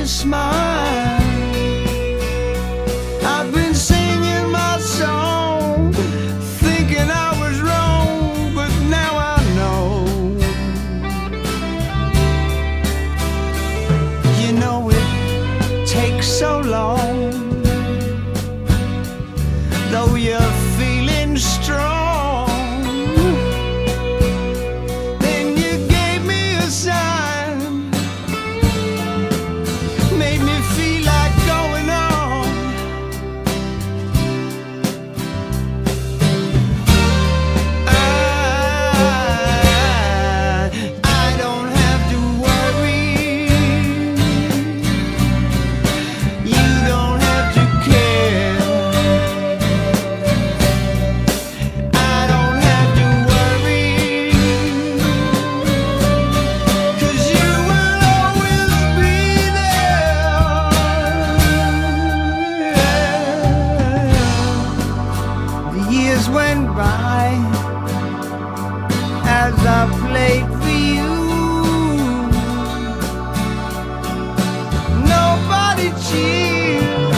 smile. I've been singing my song, thinking I was wrong, but now I know. You know it takes so long, though you're feeling strong. Then you gave me a sign, made me feel like going on. I don't have to worry. You don't have to care. I don't have to worry, 'cause you will always be there. The years went by as I played for you. Nobody cheered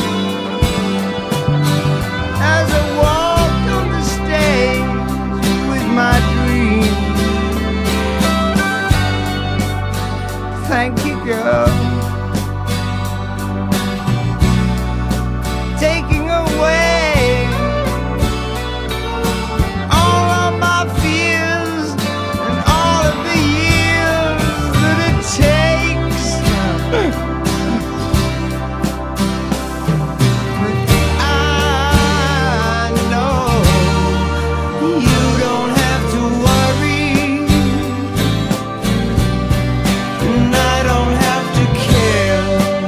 as I walked on the stage with my dream. Thank you, girl, taking away all of my fears and all of the years that it takes. But I know you don't have to worry, and I don't have to care.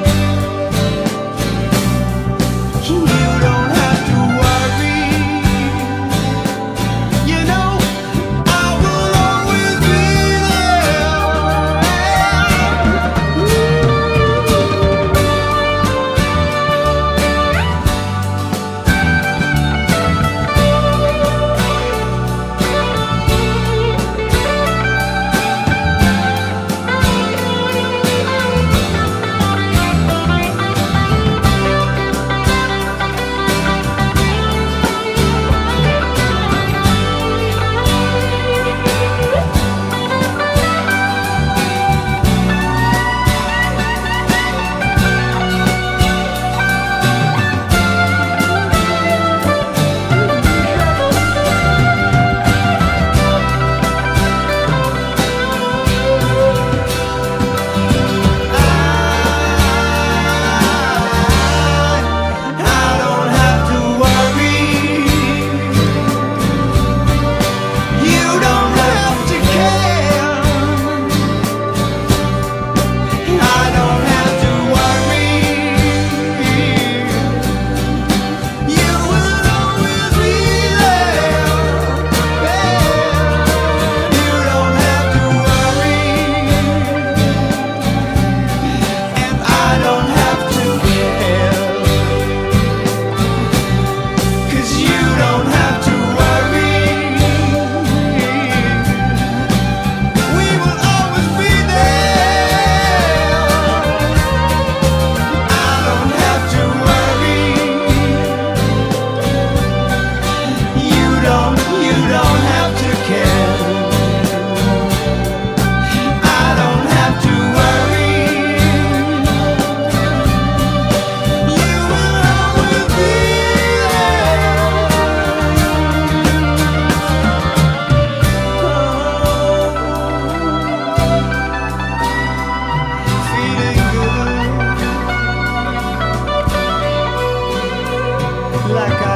You don't have to worry. You know I will always be I don't have to worry. You don't have to care. I don't have to worry. You will always be there. You don't have to worry, and I don't have to care. 'Cause you don't have to worry. We will always be there. I don't have to worry. You don't have to care. I don't have to worry. You will always be feeling good, like I